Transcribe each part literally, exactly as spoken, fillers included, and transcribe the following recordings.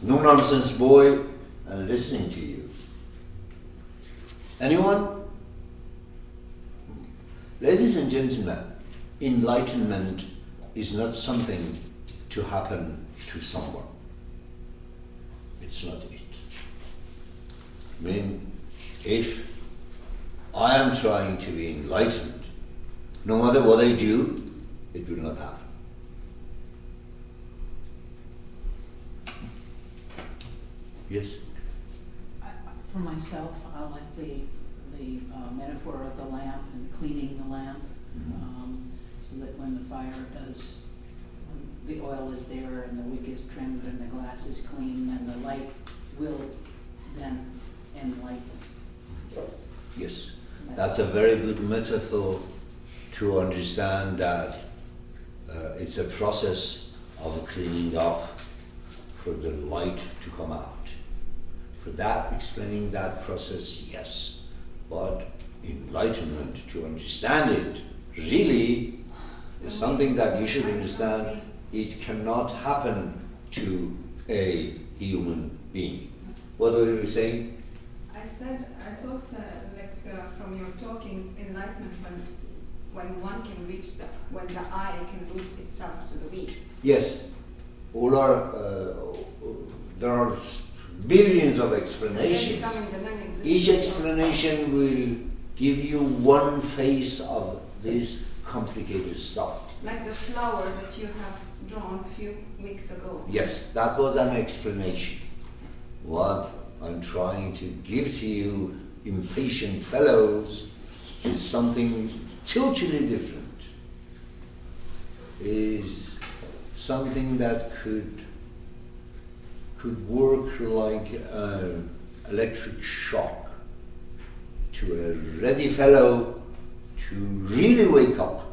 no-nonsense boy and listening to you. Anyone? Ladies and gentlemen, enlightenment is not something to happen to someone. It's not it. I mean, if I am trying to be enlightened, no matter what I do, it will not happen. Yes? I, for myself, I like the the uh, metaphor of the lamp and cleaning the lamp, mm-hmm. um, so that when the fire does, when the oil is there and the wick is trimmed and the glass is clean, and the light will then enlighten. Yes, that's a very good metaphor to understand that uh, it's a process of cleaning up for the light to come out. For that, explaining that process, yes. But enlightenment, to understand it, really is something that you should understand. It cannot happen to a human being. What were you saying? I said, I thought, uh, like uh, from your talking, enlightenment, when when one can reach the, when the I can lose itself to the we. Yes. All are, uh, there are billions of explanations. Each explanation will give you one face of this complicated stuff. Like the flower that you have drawn a few weeks ago. Yes, that was an explanation. What I'm trying to give to you, impatient fellows, is something totally different. Is something that could could work like an electric shock to a ready fellow to really wake up.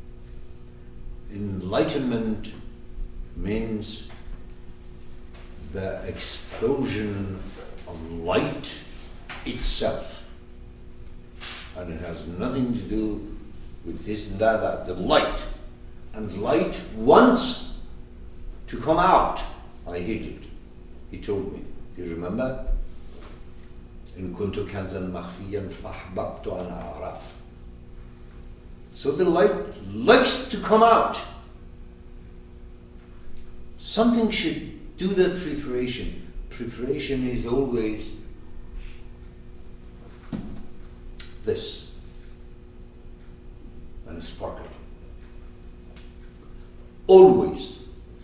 Enlightenment means the explosion of light itself. And it has nothing to do with this and that, that. The light. And light wants to come out. I hid it. He told me. Do you remember? إن كنت كنزا مخفيا فأحببت أن أعرف. So the light likes to come out. Something should do the preparation. Preparation is always this. And a sparkle. Always.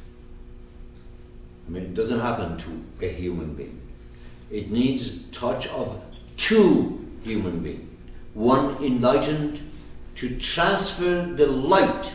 I mean, it doesn't happen to a human being. It needs touch of two human beings. One enlightened to transfer the light.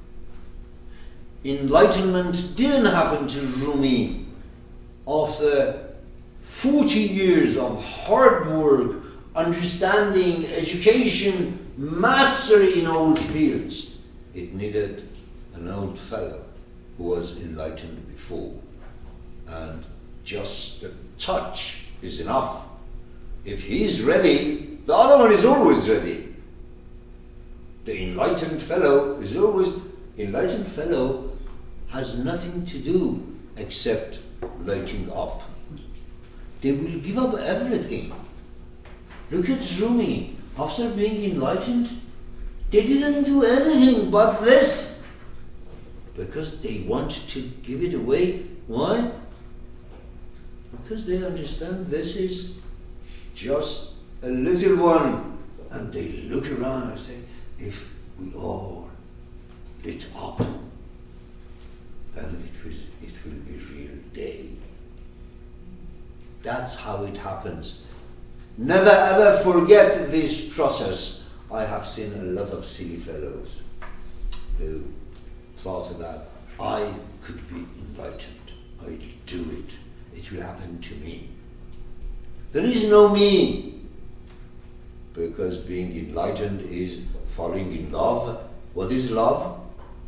Enlightenment didn't happen to Rumi after forty years of hard work, understanding, education, mastery in old fields. It needed an old fellow who was enlightened before. And just the touch is enough. If he is ready, the other one is always ready. The enlightened fellow is always, enlightened fellow has nothing to do except lighting up. They will give up everything. Look at Rumi. After being enlightened, they didn't do anything but this. Because they want to give it away. Why? Because they understand this is just a little one. And they look around and say, if we all lit up, then it will, it will be real day. That's how it happens. Never ever forget this process. I have seen a lot of silly fellows who thought that I could be enlightened. I'd do it. It will happen to me. There is no me. Because being enlightened is falling in love. What is love?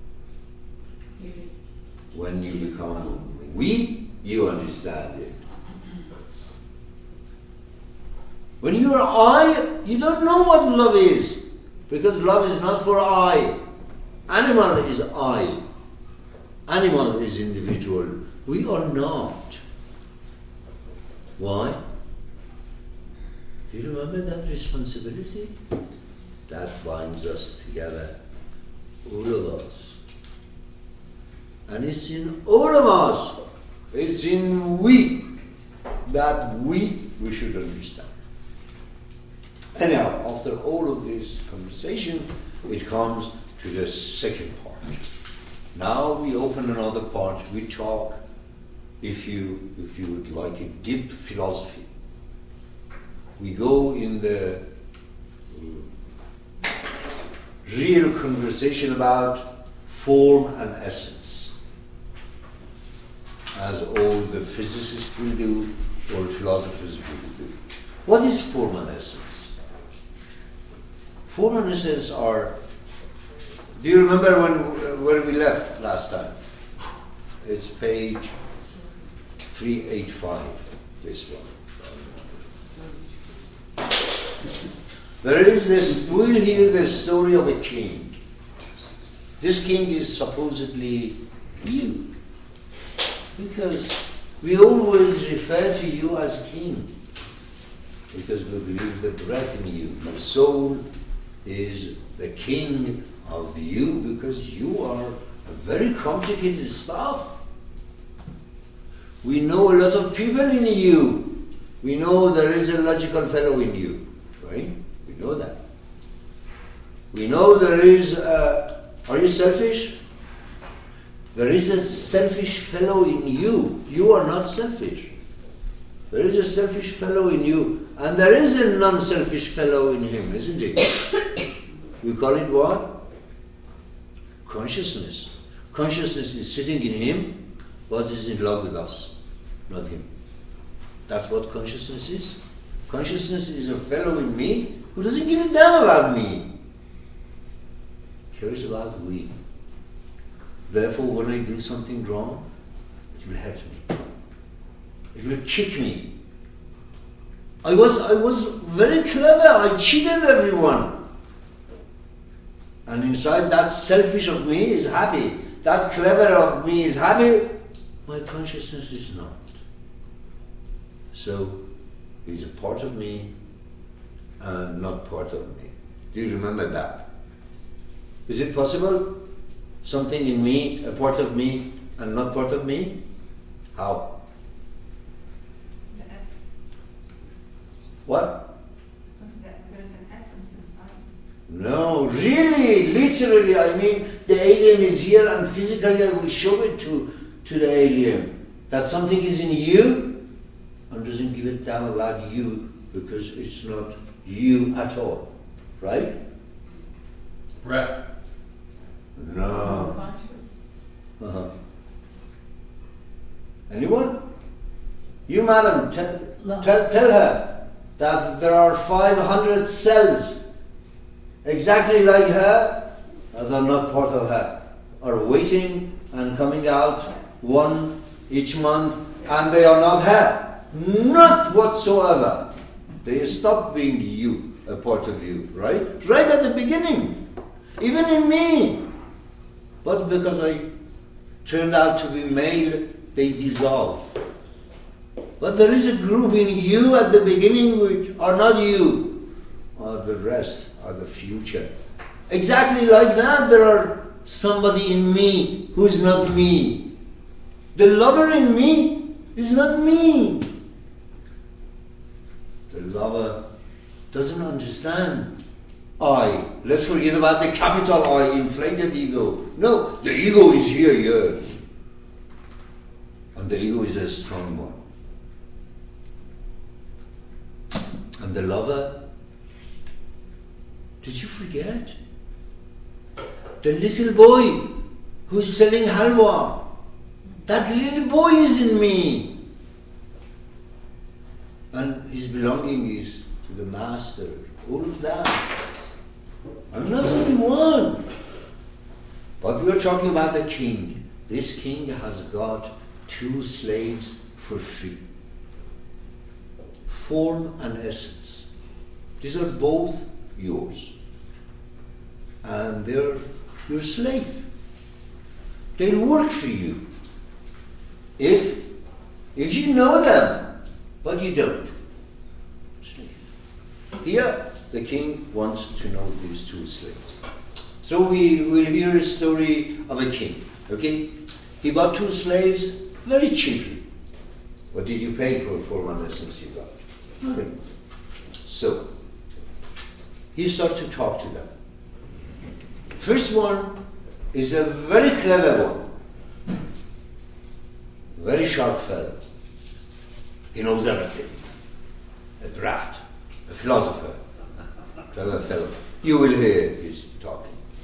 When you become we, you understand it. When you are I, you don't know what love is. Because love is not for I. Animal is I. Animal is individual. We are not. Why? Do you remember that responsibility? That binds us together, all of us. And it's in all of us, it's in we, that we, we should understand. Anyhow, after all of this conversation, it comes to the second part. Now we open another part, we talk, if you, if you would like, a deep philosophy. We go in the real conversation about form and essence, as all the physicists will do, or philosophers will do. What is form and essence? Form and essence are, do you remember when where we left last time? It's page three eighty-five, this one. There is this, we'll hear the story of a king. This king is supposedly you, because we always refer to you as king, because we believe the breath in you. The soul is the king of you, because you are a very complicated stuff. We know a lot of people in you. We know there is a logical fellow in you, right? We know that. We know there is a, are you selfish? There is a selfish fellow in you. You are not selfish. There is a selfish fellow in you, and there is a non-selfish fellow in him, isn't it? We call it what? Consciousness. Consciousness is sitting in him, but is in love with us, not him. That's what consciousness is. Consciousness is a fellow in me who doesn't give a damn about me. Cares about we. Therefore, when I do something wrong, it will hurt me. It will kick me. I was I was very clever. I cheated everyone. And inside that selfish of me is happy. That clever of me is happy. My consciousness is not. So, he's a part of me and not part of me. Do you remember that? Is it possible? Something in me, a part of me and not part of me? How? The essence. What? Because there is an essence inside us. No, really, literally, I mean, the alien is here and physically I will show it to, to the alien. That something is in you and doesn't give a damn about you because it's not you at all. Right? Breath. No. Conscious. Uh-huh. Anyone? You, madam, tell, Love. tell, tell her that there are five hundred cells exactly like her that are not part of her, are waiting and coming out one each month, and they are not her. Not whatsoever. They stop being you, a part of you, right? Right at the beginning. Even in me. But because I turned out to be male, they dissolve. But there is a group in you at the beginning which are not you. Or the rest are the future. Exactly like that, there are somebody in me who is not me. The lover in me is not me. The lover doesn't understand I. Let's forget about the capital I, inflated ego. No, the ego is here, yes. And the ego is a strong one. And the lover, did you forget? The little boy who's selling halwa. That little boy is in me. And his belonging is to the master. All of that. I'm not only one. But we are talking about the king. This king has got two slaves for free. Form and essence. These are both yours. And they're your slave. They'll work for you. If, if you know them, but you don't. Here, the king wants to know these two slaves. So we will hear a story of a king, okay? He bought two slaves very cheaply. What did you pay for formal lessons you got? Nothing. So, he starts to talk to them. First one is a very clever one. Very sharp fellow. He knows everything. A brat. A philosopher. Clever fellow. You will hear his talking.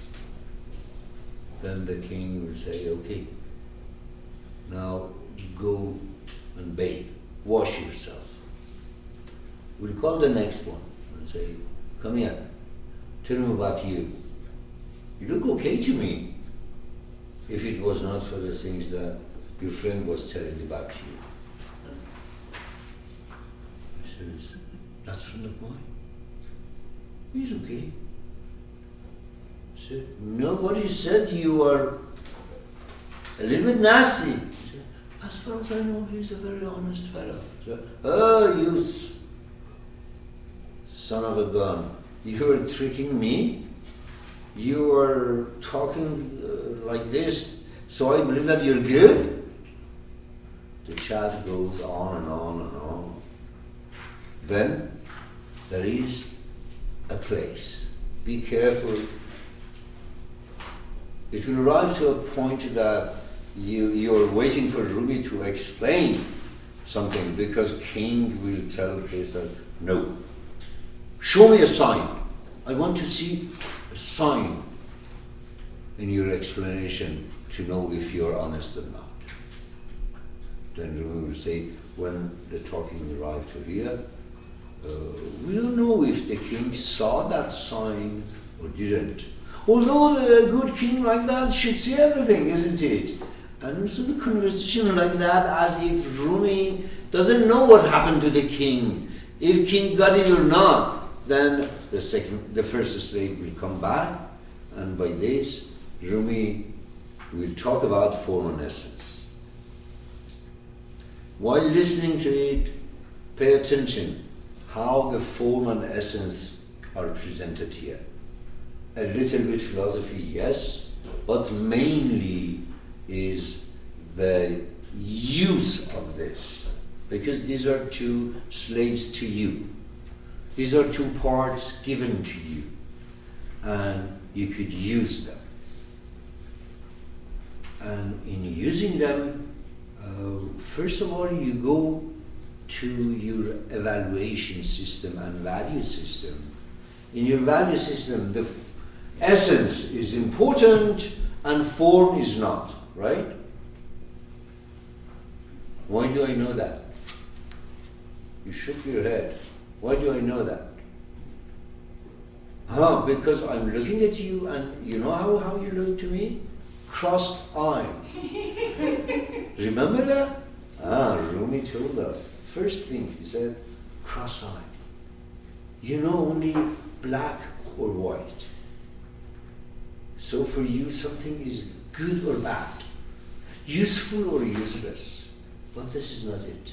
Then the king will say, okay, now go and bathe. Wash yourself. We'll call the next one and say, come here. Tell me about you. You look okay to me. If it was not for the things that your friend was telling about you. He says, that's friend of mine. He's okay. He said, nobody said you are a little bit nasty. He said, as far as I know, he's a very honest fellow. He said, oh, you s- son of a gun. You are tricking me? You are talking uh, like this, so I believe that you're good? The chat goes on and on and on. Then there is a place. Be careful. It will arrive to a point that you, you're waiting for Rumi to explain something, because king will tell Caesar, no. Show me a sign. I want to see a sign in your explanation to know if you're honest or not. Then Rumi will say, when the talking will arrive to here, uh, we don't know if the king saw that sign or didn't. Although a good king like that should see everything, isn't it? And so the conversation like that, as if Rumi doesn't know what happened to the king. If king got it or not, then the second, the first slave will come back, and by this, Rumi will talk about form and essence. While listening to it, pay attention how the form and essence are presented here. A little bit philosophy, yes, but mainly is the use of this, because these are two slaves to you. These are two parts given to you, and you could use them. And in using them, uh, first of all, you go to your evaluation system and value system. In your value system, the f- essence is important and form is not, right? Why do I know that? You shook your head. Why do I know that? Huh, because I'm looking at you, and you know how, how you look to me? Crossed eye. Remember that? Ah, Rumi told us. First thing he said, cross-eyed. You know only black or white. So for you, something is good or bad, useful or useless. But this is not it.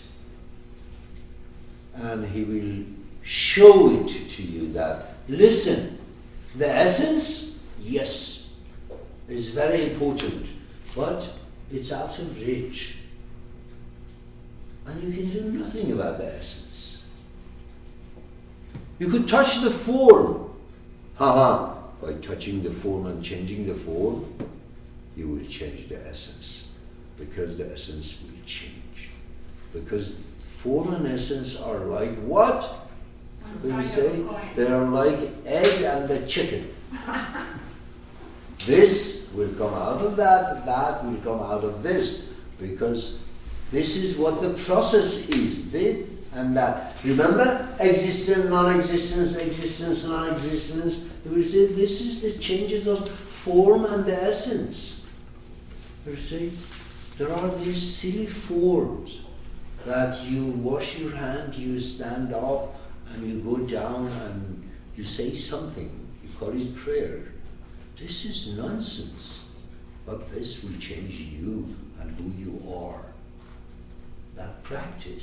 And he will show it to you that, listen, the essence, yes, is very important, but it's out of reach. And you can do nothing about the essence. You could touch the form. Haha, by touching the form and changing the form, you will change the essence, because the essence will change. Because form and essence are like what? We will say they are like egg and the chicken. This will come out of that, that will come out of this, because this is what the process is, this and that. Remember, existence, non-existence, existence, non-existence. We will say this is the changes of form and the essence. We will say there are these silly forms that you wash your hand, you stand up, and you go down and you say something. You call it prayer. This is nonsense. But this will change you and who you are. That practice